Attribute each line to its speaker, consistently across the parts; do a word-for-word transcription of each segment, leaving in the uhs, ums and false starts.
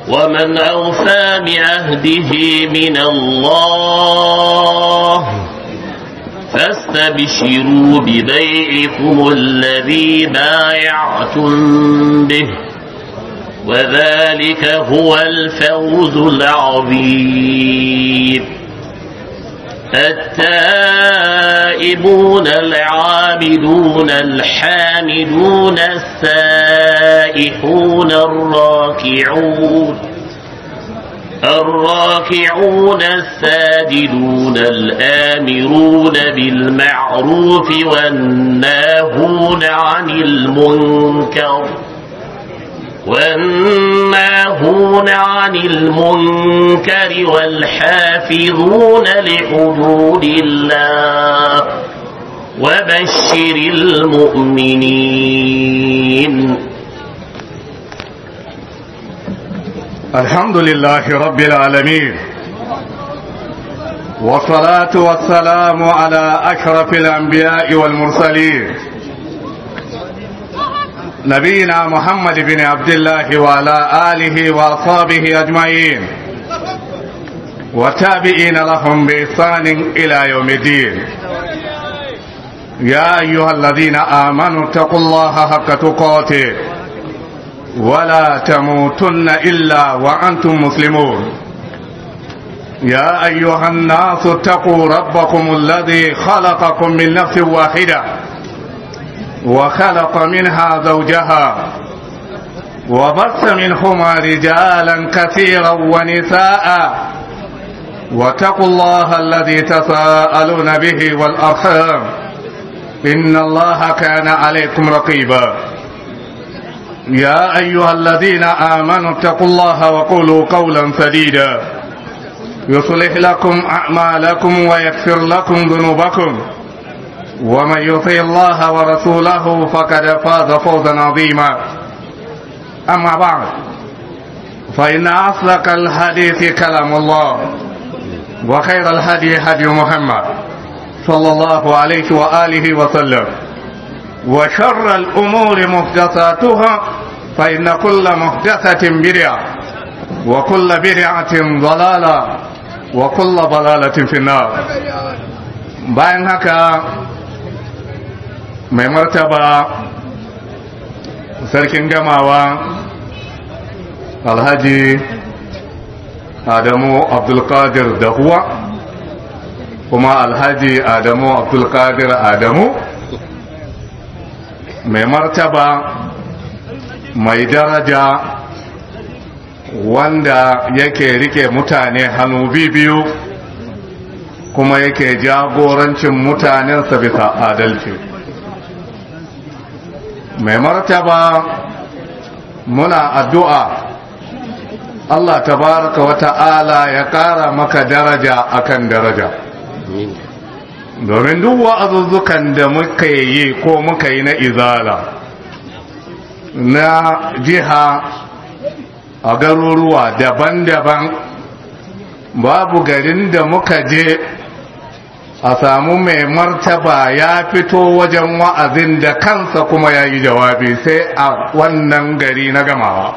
Speaker 1: ومن أوفى بعهده من الله فاستبشروا ببيعكم الذي بايعتم به وذلك هو الفوز العظيم. التائبون العابدون الحامدون السائحون الراكعون الراكعون الساجدون الآمرون بالمعروف والناهون عن المنكر والناهون عن المنكر والحافظون لحدود الله وبشر المؤمنين.
Speaker 2: الحمد لله رب العالمين، والصلاة والسلام على أشرف الأنبياء والمرسلين نبينا محمد بن عبد الله وعلى آله وأصحابه أجمعين والتابعين لهم بإحسان إلى يوم الدين. يا أيها الذين آمنوا اتقوا الله حق تقاته ولا تموتن إلا وأنتم مسلمون. يا أيها الناس اتقوا ربكم الذي خلقكم من نفس واحدة وخلق منها زوجها وبث منهما رجالا كثيرا ونساء واتقوا الله الذي تساءلون به والأرحام إن الله كان عليكم رقيبا. يا أيها الذين آمنوا اتقوا الله وقولوا قولا سديدا يصلح لكم أعمالكم ويغفر لكم ذنوبكم ومن يطع الله ورسوله فقد فاز فوزا عظيما. أما بعد، فإن أصدق الحديث كلام الله وخير الهدي هدي محمد صلى الله عليه وآله وسلم وشر الأمور محدثاتها فإن كل محدثة بدعة وكل بدعة ضلالة وكل ضلالة في النار. bayan haka mai martaba sarkin gamawa alhaji adamu abdulkadir dahuwa kuma alhaji adamu abdulkadir adamu mai martaba mai daraja wanda yake rike mutane hannu biyu kuma yake jagorancin mutanensa bisa adalci. Mai martaba muna addu'a Allah tabaraka wa ta'ala ya ƙara maka daraja akan daraja, domin duk wa'azuzzukan da muka yi ko muka yi na izala na jiha a garuruwa daban-daban babu garin da muka je a samu mai martaba ya fito wajen wa'azin da kansa kuma ya yi jawabi sai a wannan gari na gamawa.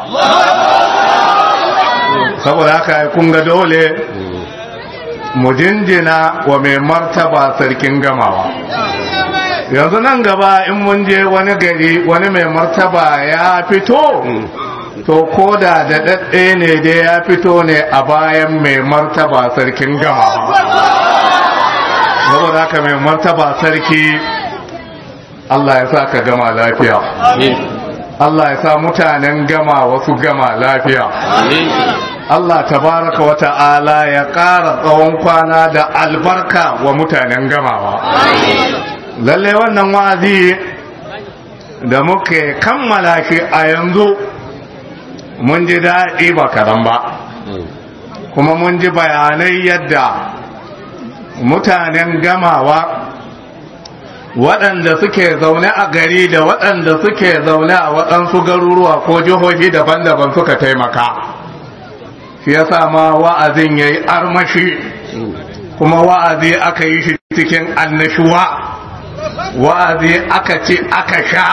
Speaker 2: Saboda haka kun ga dole mu jinjina wa mai martaba sarkin gamawa. Yanzu nan gaba in mun je wani gari wani mai martaba ya fito, to ko da daɗaɗɗe ne dai ya fito ne a bayan mai martaba sarkin gamawa. Saboda haka mai martaba sarki, Allah ya sa ka gama lafiya, Allah ya sa mutanen gama wasu gama lafiya, Allah tabaraka wa ta'ala ya ƙara tsawon kwana da albarka wa mutanen gamawa. Lalle wannan wa'azi da muke kammala shi a yanzu mun ji daɗi ba kaɗan ba, kuma mun ji bayanai yadda mutanen gamawa waɗanda suke zaune a gari da waɗanda suke zaune a waɗansu garuruwa ko jihohi daban-daban suka taimaka. Shi yasa ma wa'azin ya yi armashi, kuma wa'azi aka yi shi cikin annashuwa, wa'azi aka ci aka sha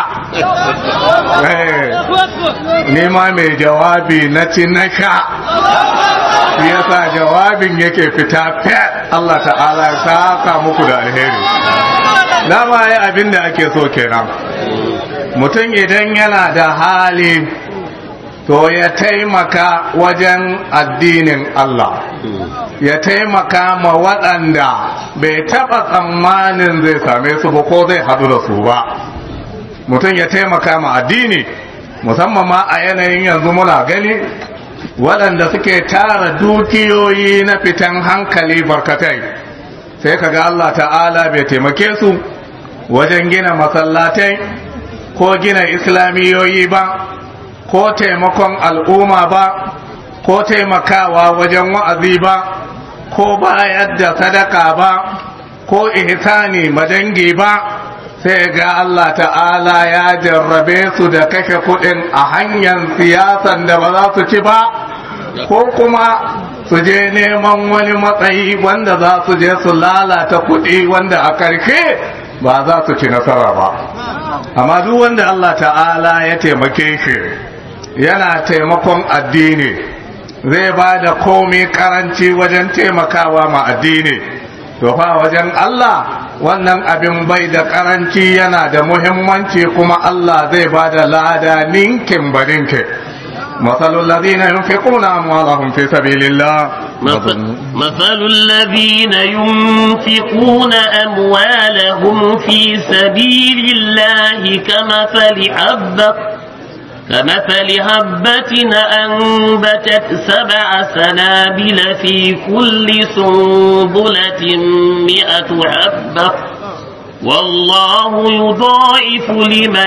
Speaker 2: ni ma mai jawabi na ci na sha shi yasa jawabin yake fita fet Allah ta'ala ya saka muku da alheri dama yi abin da ake so kenan mutum idan yana da hali to ya taimaka wajen addinin Allah ya taimaka ma waɗanda bai taɓa tsammanin zai same su ba ko zai hadu da su ba mutum ya taimaka ma addini musamman ma a yanayin yanzu muna gani waɗanda suke tara dukiyoyi na fitan hankali barkatai sai kaga Allah ta'ala bai taimake su wajen gina masallatai ko gina islamiyoyi ba ko taimakon al'umma ba ko taimakawa wajen wa'azi ba ko bayar da sadaka ba ko ihsani madangi ba sai ga Allah ta'ala ya jarrabe su da kashe kuɗin a hanyar siyasan da ba za su ci ba ko kuma su je neman wani matsayi wanda za su je su lalata kuɗi wanda a ƙarshe ba za su ci nasara ba amma duk wanda Allah ta'ala ya taimake shi yana taimakon addini zai ba da komai karanci wajen taimakawa ma addini to fa wajen Allah wannan abin bai da karanci yana da muhimmanci kuma Allah zai ba da lada ninkin barinke مثل الذين ينفقون أموالهم في سبيل الله
Speaker 1: مثل الذين ينفقون أموالهم في سبيل الله كمثل حبة كمثل حبة أنبتت سبع سنابل في كل سنبلة مئة حبة والله يضاعف لمن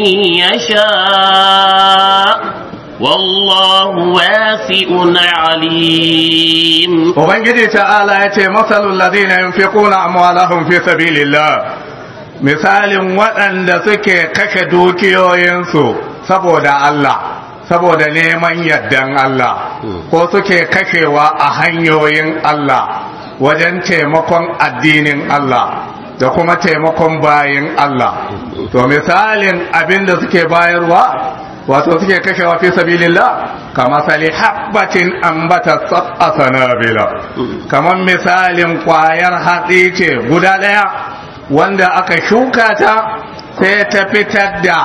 Speaker 1: يشاء والله واسع عليم
Speaker 2: وبنجي تعالى يتي مثل الذين ينفقون أموالهم في سبيل الله مثال waɗanda suke kashe dukiyoyinsu saboda Allah saboda neman yardan Allah ko suke kashewa a hanyoyin Allah wajen taimakon addinin Allah da kuma taimakon bayin Allah to misalin abinda suke bayarwa wato suke kashewa fi sabilillah kama sali habbatin ambata sab'a sanabila kaman misalin kwayar hatsi ce guda daya wanda aka shuka ta sai ta fitar da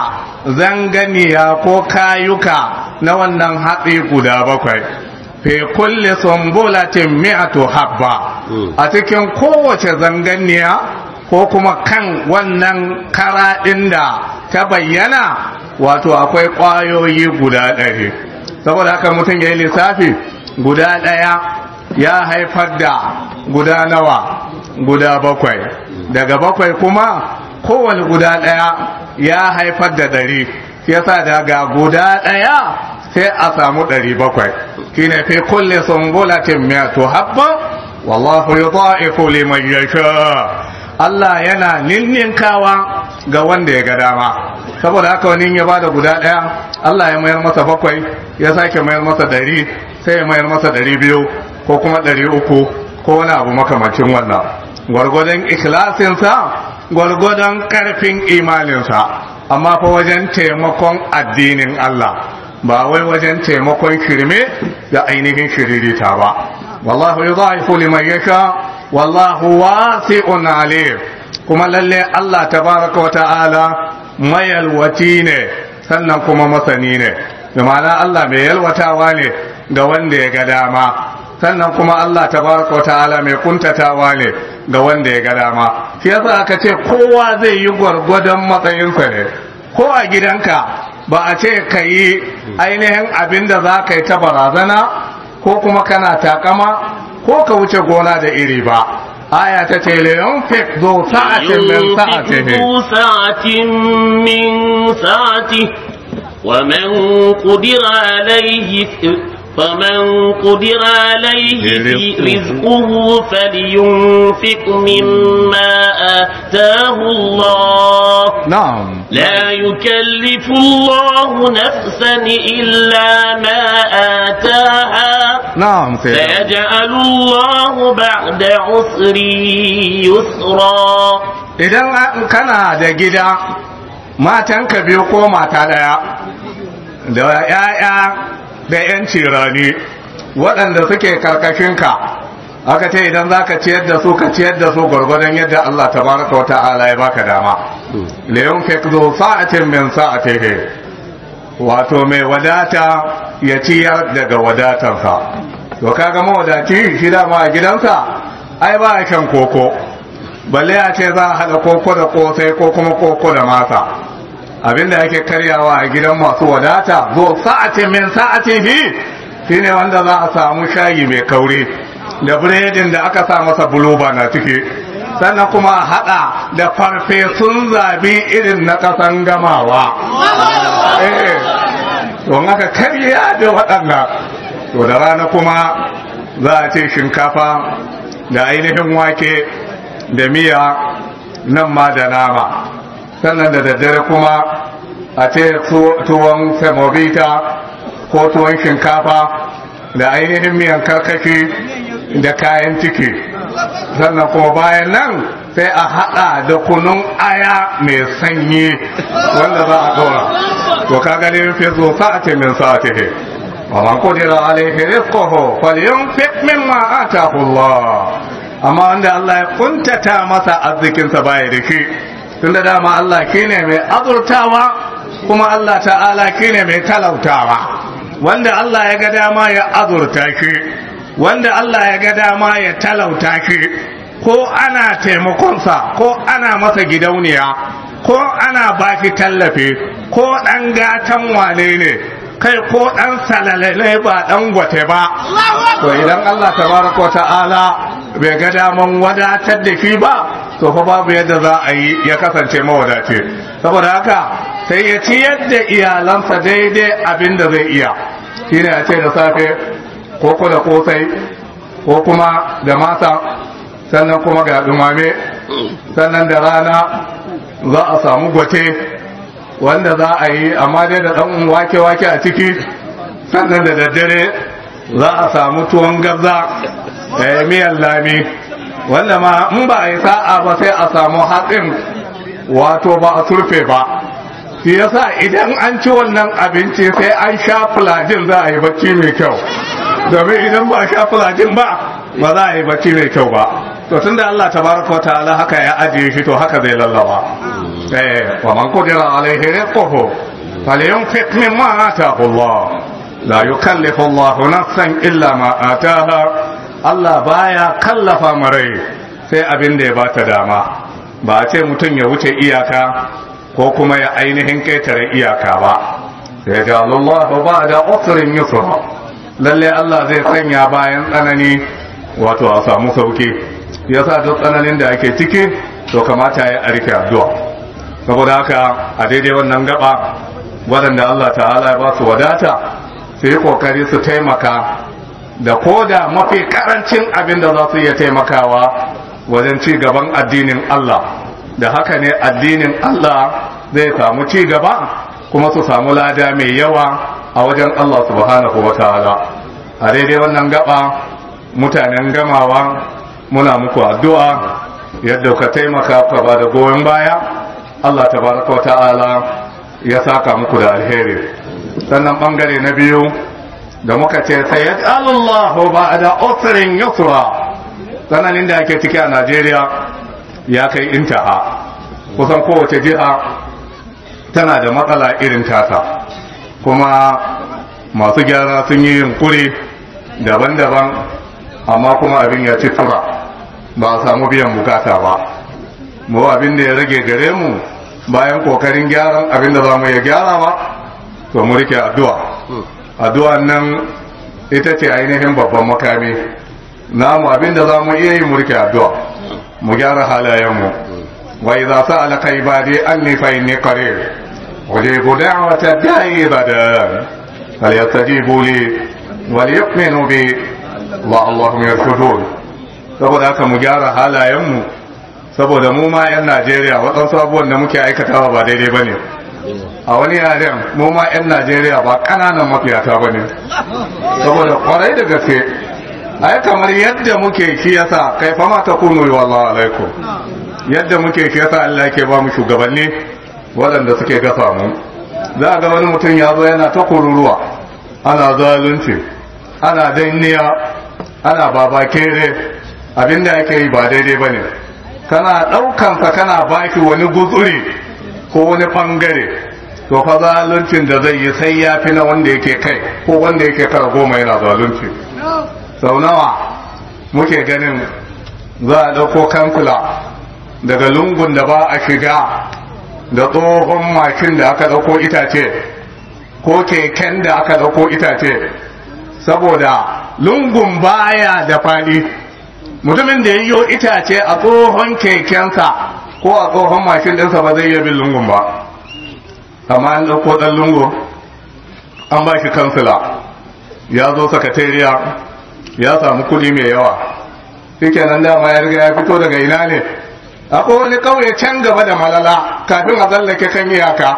Speaker 2: zanganiya ko kayuka na wannan hatsi guda bakwai fi kulli sumbulatin mi'atu habba a cikin kowace zanganiya ko kuma kan wannan kara ɗin da ta bayyana wato akwai ƙwayoyi guda ɗari saboda haka mutum ya yi lissafi guda ɗaya ya haifar da guda nawa guda bakwai daga bakwai kuma kowane guda ɗaya ya haifar da ɗari yasa daga guda ɗaya sai a samu ɗari bakwai shine fi kulle sumbulatin mi'atu habba wallahu yudha'ifu liman yasha Allah yana ninninkawa ga wanda ya ga dama saboda haka wani ya bada guda daya Allah ya mayar masa bakwai ya sake mayar masa dari sai ya mayar masa dari biyu ko kuma dari uku ko wani abu makamancin wannan gwargwadon ikhlasinsa gwargwadon karfin imaninsa amma fa wajen taimakon addinin Allah ba wai wajen taimakon shirme da ainihin shiririta ba wallahu yudha'ifu liman yasha wallahu wasi'un alim kuma lalle Allah tabaraka wa ta'ala mayalwati ne sannan kuma masani ne da ma'ana Allah mai yalwatawa ne ga wanda ya ga dama sannan kuma Allah tabaraka wa ta'ala mai kuntatawa ne ga wanda ya ga dama shi yasa aka ce kowa zai yi gwargwadon matsayinsa ne ko a gidanka ba a ce ka yi ainihin abin da za ka yi ta barazana ko kuma kana takama ko ka wuce gona da iri ba aya ta ce leon fek zo sa'atin min
Speaker 1: sa'atin min sa'ati wa man qudira alayhi فمن قدر عليه رزقه فلينفق مما آتاه الله
Speaker 2: نعم
Speaker 1: لا يكلف الله نفسا إلا ما آتاها
Speaker 2: نعم
Speaker 1: سيجعل الله بعد عسر يسرا
Speaker 2: idan kana da gida matanka biyu ko mata daya da ya'ya da yanci rani waɗanda suke karkashinka aka ce idan za ka ciyar da su ka ciyar da su gwargwadon yadda Allah tabaraka wa ta'ala ya baka dama leon fekzo sa'atin min sa'atihi wato mai wadata ya ciyar daga wadatarsa to kaga mawadaci shi dama a gidansa ai ba a shan koko balle a ce za a haɗa koko da kosai ko kuma koko da masa abinda ake karyawa a gidan masu wadata zo sa'atin min sa'atihi shine wanda za a samu shayi mai kauri da biredin da aka sa masa buluba na ciki sannan kuma hada da farfesun zabi irin na kasan gamawa eh don aka karya da waɗannan to da rana kuma za a ce shinkafa da ainihin wake da miya nan ma da nama sannan da daddare kuma a ce tuwon semovita ko tuwon shinkafa da ainihin miyan karkashi da kayan ciki sannan kuma bayan nan sai a hada da kunun aya mai sanyi wanda za a dora to ka gani fi zo sa'ati min sa'atihi wa man qadira alayhi rizquhu falyunfiq mimma ataahu Allah amma wanda Allah ya kuntata masa arzikin sa baya da shi tunda dama Allah shine mai azurtawa kuma Allah ta'ala shine mai talautawa wanda Allah ya ga dama ya azurta shi wanda Allah ya ga dama ya talauta shi ko ana taimakonsa ko ana masa gidauniya ko ana baki tallafi ko ɗan gatan wane ne kai ko ɗan salalai ba ɗan gwate ba to idan Allah tabaraka ta'ala bai ga daman wadatar da shi ba to fa babu yadda za a yi ya kasance mawadace saboda haka sai ya ciyar da iyalansa daidai abin da zai iya shine a ce da safe koko da kosai ko kuma da masa sannan kuma ga dumame sannan da rana za a samu gwate wanda za a yi amma dai da ɗan wake-wake a ciki sannan da daddare za a samu tuwon gaza da ya miyan lami wanda ma in ba a yi sa'a ba sai a samu hatsin wato ba a turfe ba shi yasa idan an ci wannan abinci sai an sha fulajin za a yi bacci mai kyau domin idan ba a sha fulajin ba ba za a yi bacci mai kyau ba to tun da Allah tabaraka ta'ala haka ya ajiye shi to haka zai lallawa eh wa man qadira alaihi rizquhu falyunfiq mimma ataahu Allah la yukallifu Allah nafsan illa ma ataaha Allah baya kallafa marai sai abin da ya bata dama ba a ce mutum ya wuce iyaka ko kuma ya ainihin ƙetare iyaka ba sai ga Allah ba da usrin yusra lalle Allah zai sanya bayan tsanani wato a samu sauki yasa duk tsananin da ake ciki to kamata ya arke addu'a saboda haka a daidai wannan gaba waɗanda Allah ta'ala ya ba su wadata su yi kokari su taimaka da koda mafi karancin abin da za su iya taimakawa wajen ci gaban addinin Allah da haka ne addinin Allah zai samu ci gaba kuma su samu lada mai yawa a wajen Allah subhanahu wa ta'ala a daidai wannan gaba mutanen gamawa muna muku addu'a yadda ka taimaka ka ba da goyon baya Allah tabaraka wa ta'ala ya saka muku da alheri sannan bangare na biyu da muka ce sayyid Allah ba'da usrin yusra sananin da ake ciki a Najeriya ya kai intaha kusan kowace jiha tana da matsala irin tasa kuma masu gyara sun yi yunkuri daban-daban amma kuma abin ya ci tura ba a samu biyan bukata ba mu abin da ya rage gare mu bayan kokarin gyaran abin da za mu iya gyara ba to mu rike addu'a addu'a nan ita ce ainihin babban makami namu abin da za mu iya yi mu rike addu'a mu gyara halayenmu wa idza sa'alaka ibadi anni fa inni qarib ujibu da'wata da'i badan falyastajibu li wa liyu'minu bi wa Allahum yarshudun saboda haka mu gyara halayenmu saboda mu ma yan Najeriya waɗansu abubuwan da muke aikatawa ba daidai bane a wani yaren mu ma yan Najeriya ba ƙananan mafiyata bane saboda kwarai da gaske ai kamar yadda muke kiyasa kai fa ma ta kunu wallahi alaikum yadda muke shi yasa Allah ke ba mu shugabanni waɗanda suke gasa mu. Za a ga wani mutum ya zo yana ta kururuwa, ana zalunci, ana danniya, ana babakere, abinda yake yi ba daidai ba ne. Kana ɗaukansa kana baki wani gutsuri ko wani ɓangare, to fa zaluncin da zai yi sai ya fi na wanda yake kai ko wanda yake kara goma yana zalunci. Sau nawa muke ganin za a ɗauko kansila daga lungun da ba a shiga da tsohon mashin da aka ɗauko itace ko keken da aka ɗauko itace, saboda lungun baya da faɗi. Mutumin da ya yi itace a tsohon kekensa ko a tsohon mashin ɗinsa ba zai iya bin lungun ba, amma an ɗauko ɗan lungu an ba shi kansila, ya zo sakatariya ya samu kuɗi mai yawa, shi kenan dama ya riga ya fito daga ina ne, akwai wani ƙauye can gaba da malala kafin a tsallake kan iyaka,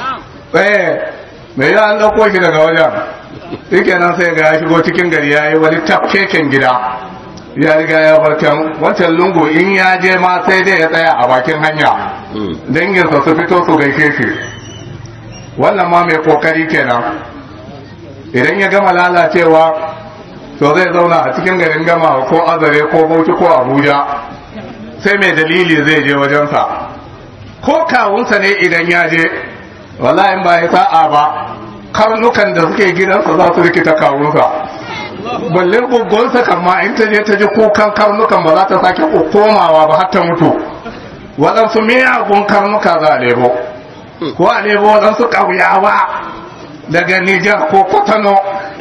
Speaker 2: eh mai yi an ɗauko shi daga wajen, shi kenan sai ga ya shigo cikin gari ya yi wani tafkeken gida, ya riga ya bar can wancan lungu, in ya je ma sai dai ya tsaya a bakin hanya danginsa su fito su gaishe shi. Wannan ma mai kokari kenan, idan ya gama lalacewa to zai zauna a cikin garin gama ko azare ko bauchi ko abuja, sai mai dalili zai je wajensa, ko kawunsa ne idan ya je wallahi ba ya sa'a ba karnukan da suke gidansa za su rikita kawunsa, balle gugunsa kama in ta je ta ji kukan karnukan ba za ta sake komawa ba har ta mutu. Waɗansu miyagun karnuka za a lebo, ko a lebo waɗansu ƙauyawa daga Nijar ko Kwatano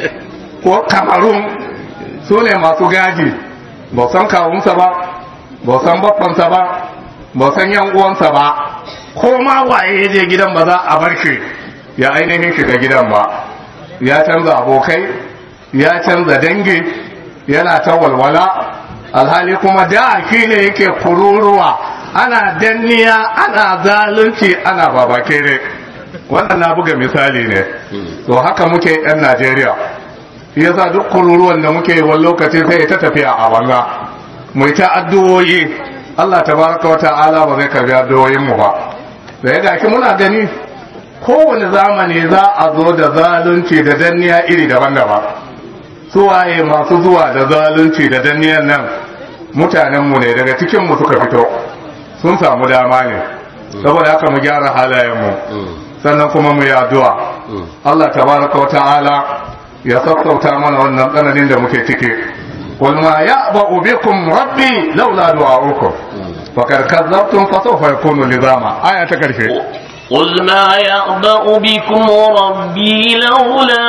Speaker 2: ko Kamarun, su ne masu gaji, ba san kawunsa ba, ba san baffansa ba, ba san yan uwansa ba, ko ma waye ya je gidan ba za a bar shi ya ainihin shiga gidan ba. Ya canza abokai, ya canza dangi, yana ta walwala, alhali kuma da shi ne yake kururuwa, ana danniya, ana zalunci, ana babakere. Wannan na buga misali ne, to haka muke 'yan Najeriya. Yasa duk kururuwan da muke wani lokaci sai ta tafiya a banza, mu ta addu'o'i, Allah tabaraka wa ta'ala ba zai karbi addu'o'in mu ba. Da ya gashi muna gani kowane zamani za a zo da zalunci da danniya iri daban-daban. Suwaye masu zuwa da zalunci da danniyan nan mutanenmu ne, daga cikinmu suka fito, sun samu dama ne, saboda haka mu gyara halayenmu, sannan kuma mu yi addu'a. Allah tabaraka wa ta'ala ya sassauta mana wannan tsananin da muke ciki. Qul ma ya'ba'u bikum rabbi laula du'a'ukum faqad kazzabtum fa sawfa yakunu lizama. Aya ta karshe.
Speaker 1: قل ما يأبأ بكم ربي لولا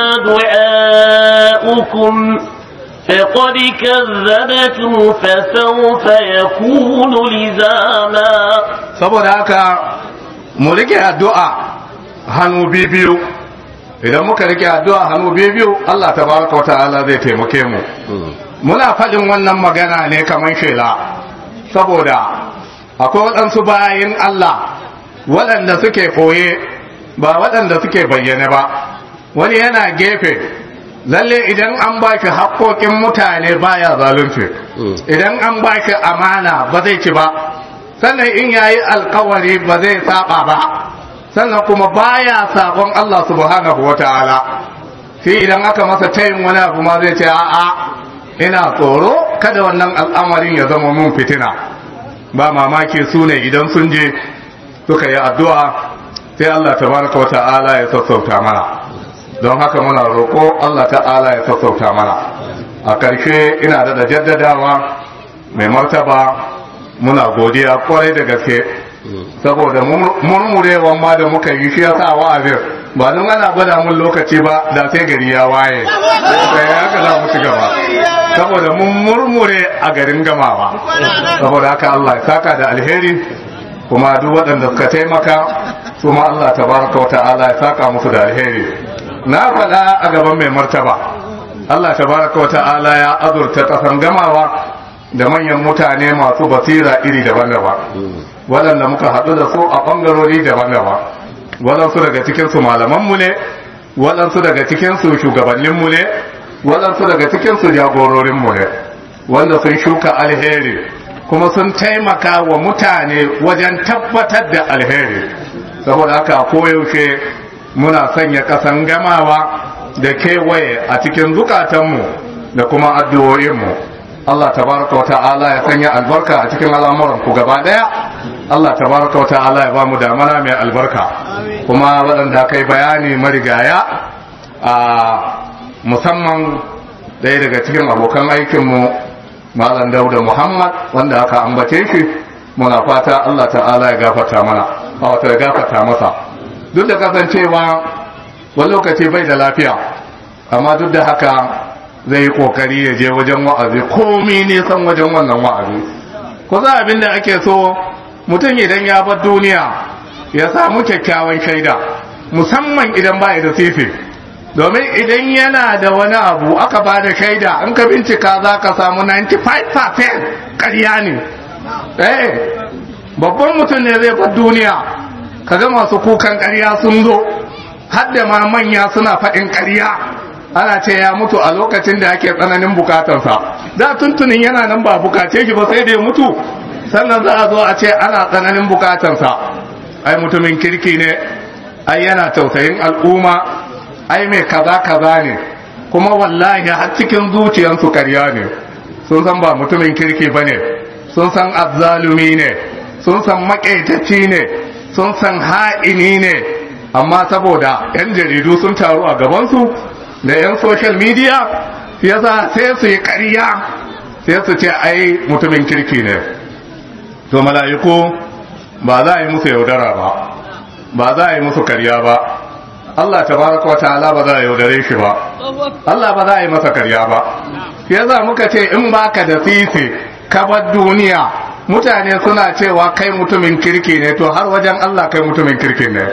Speaker 1: دعاؤكم فقد كذبتم فسوف يكون لزاما.
Speaker 2: saboda haka mu rike addu'a hannu biyu, idan muka rike addu'a hannu biyu Allah tabaraka wa ta'ala zai taimake mu. Muna faɗin wannan magana ne kamar shela, saboda akwai waɗansu bayin Allah waɗanda suke koye ba waɗanda suke bayyane ba. Wani yana gefe, lalle idan an baki haƙoƙin mutane baya zalunci, idan an baki amana ba zai ci ba, sannan in yayi alkawari ba zai saba ba, sannan kuma baya sabon Allah subhanahu wata'ala. Shi idan aka masa tayin wani abu ma zai ce a'a ina tsoro kada wannan al'amarin ya zama mun fitina. Ba mamaki su ne idan sun je suka yi addu'a sai Allah tabaraka wa ta'ala ya sassauta mana. Don haka muna roƙo Allah ta'ala ya sassauta mana. A ƙarshe ina da jaddadawa mai martaba muna godiya kwarai da gaske, saboda murmurewan ma da muka yi shi ya sa wa'azin ba don ana gwada mun lokaci ba da sai gari ya waye, sai haka za mu ci gaba, saboda mun murmure a garin gamawa. Saboda haka Allah ya saka da alheri, kuma duk waɗanda suka taimaka su ma Allah tabaraka wa ta'ala ya saka musu da alheri. Na faɗa a gaban mai martaba, Allah tabaraka wa ta'ala ya azurta ƙasan gamawa da manyan mutane masu basira iri daban-daban, waɗanda muka haɗu da su a ɓangarori daban-daban. Waɗansu daga cikinsu malamanmu ne, waɗansu daga cikinsu shugabanninmu ne, waɗansu daga cikinsu jagororinmu ne, wanda sun shuka alheri kuma sun taimaka wa mutane wajen tabbatar da alheri. Saboda haka koyaushe muna sanya kasan gamawa da kewaye a cikin zukatanmu da kuma addu'o'inmu. Allah tabaraka wa ta'ala ya sanya albarka a cikin al'amuran ku gaba daya. Allah tabaraka wa ta'ala ya ba mu damana mai albarka. Kuma waɗanda kai bayani marigaya a musamman ɗaya daga cikin abokan aikinmu Malam Dauda Muhammad wanda aka ambace shi, muna fata Allah ta'ala ya gafarta mana, wato ya gafarta masa. Duk da kasancewa wani lokaci bai da lafiya, amma duk da haka zai yi kokari ya je wajen wa'azi, komi nisan wajen wannan wa'azi. Kusa abin da ake so mutum idan ya bar duniya ya samu kyakkyawan shaida, musamman idan ba da sifi. Domin idan yana da wani abu aka ba da shaida, in ka bincika za ka samu ninety-five percent ƙarya ne. Eh, babban mutum ne zai bar duniya, kaga masu kukan ƙarya sun zo, har da ma manya suna faɗin ƙarya. Ana ce ya mutu a lokacin da ake tsananin bukatarsa. Da tuntunin yana nan ba bukace shi ba sai da ya mutu, sannan za a zo a ce ana tsananin bukatarsa. Ai mutumin kirki ne, ai yana tausayin al'umma, ai mai kaza kaza ne, kuma wallahi har cikin zuciyarsu karya ne. Sun san ba mutumin kirki ba ne, sun san azzalumi ne, sun san maƙaitaci ne, sun san ha'ini ne, amma saboda 'yan jaridu sun taru a gabansu da 'yan social media yasa sai su yi karya, sai su ce ai mutumin kirki ne. To mala'iku ba za a yi musu yaudara ba, ba za a yi musu karya ba. Allah tabaraka wa ta'ala ba za a yaudare shi ba, Allah ba za a yi masa karya ba. Yasa muka ce in baka da sisi ka bar duniya, mutane suna cewa kai mutumin kirki ne, to har wajen Allah kai mutumin kirki ne.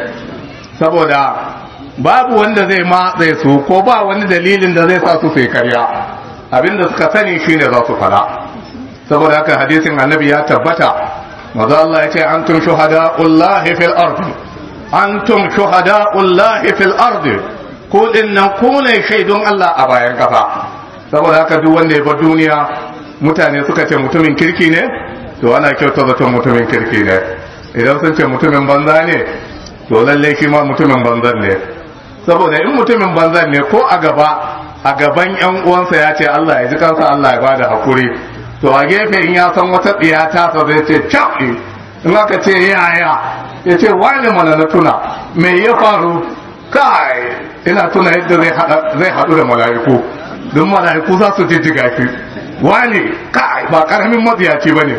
Speaker 2: Saboda babu wanda zai matse su ko ba wani dalilin da zai sa su sai karya, abinda suka sani shine za su fada. Saboda haka hadisin annabi ya tabbata, maza Allah ya ce antum shuhada'ullahi fil ardi, antum shuhada'ullahi fil ardi, ko dinnan ku ne shaidun Allah a bayan kafa. Saboda haka duk wanda ya bar duniya mutane suka ce mutumin kirki ne, to ana kyauta zaton mutumin kirki ne. Idan sun ce mutumin banza ne, to lalle shi ma mutumin banzan ne. Saboda in mutumin banzan ne ko a gaba a gaban yan uwansa ya ce Allah ya ji kansa, Allah ya bada hakuri, to a gefe in ya san wata tsiya ta sa zai ce caɓi, in aka ce yaya ya ce wani mana na tuna me ya faru, kai ina tuna yadda zai haɗu da mala'iku, don mala'iku za su jijjiga shi, wani kai ba ƙaramin matsiyaci ba ne.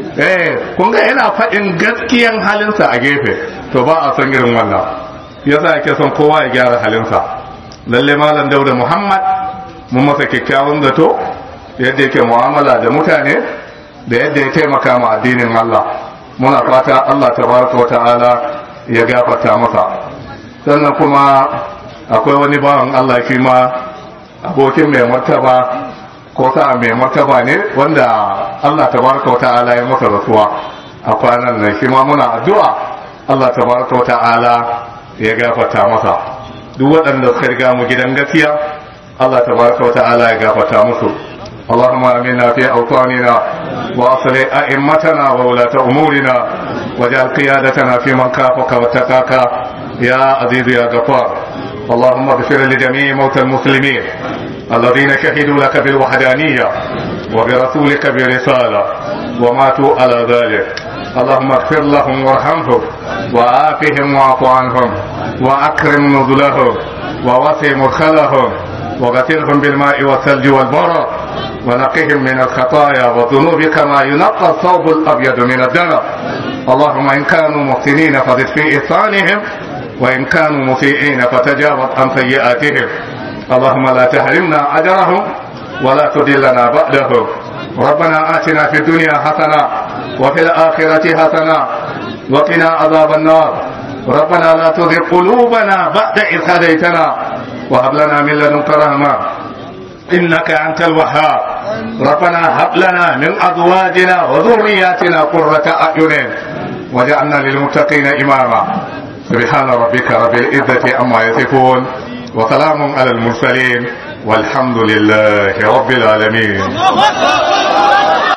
Speaker 2: Eh, kun ga yana faɗin gaskiyan halinsa a gefe, to ba a san irin wannan. Yasa yake son kowa ya gyara halinsa. Lalle Malam Dauda Muhammad mun masa kyakkyawan zato, yadda yake mu'amala da mutane da yadda ya taimaka ma addinin Allah. Muna fata Allah tabaraka wa ta'ala ya gafarta masa. Sannan kuma akwai wani bawan Allah shi ma abokin mai martaba ko sa'a mai martaba ne wanda Allah tabaraka wa ta'ala ya masa rasuwa a kwanan nan, shi ma muna addu'a Allah tabaraka wa ta'ala ya gafarta masa. Duk waɗanda suka riga mu gidan gaskiya Allah tabaraka wa ta'ala ya gafarta musu. اللهم آمنا في أوطاننا وأصلح أئمتنا وولاة أمورنا واجعل قيادتنا في من كافك واتقاك يا عزيز يا غفار. اللهم اغفر لجميع موتى المسلمين الذين شهدوا لك بالوحدانية وبرسولك برسالة وماتوا على ذلك. اللهم اغفر لهم وارحمهم وعافهم واعف عنهم وأكرم نزلهم ووسع مدخلهم وغسلهم بالماء والثلج والبرد ونقهم من الخطايا والذنوب كما ينقى الثوب الأبيض من الدنس. اللهم إن كانوا محسنين فزد في إحسانهم وإن كانوا مسيئين فتجاوز عن سيئاتهم. اللهم لا تحرمنا أجرهم ولا تضلنا بعدهم. ربنا آتنا في الدنيا حسنة وفي الآخرة حسنة وقنا عذاب النار. ربنا لا تزغ قلوبنا بعد إذ هديتنا وهب لنا من لدنك رحمة إنك أنت الوهاب. ربنا هب لنا من أزواجنا وذرياتنا قرة أعين وجعلنا للمتقين إماما. سبحان ربك رب العزة عما يصفون وسلام على المرسلين والحمد لله رب العالمين.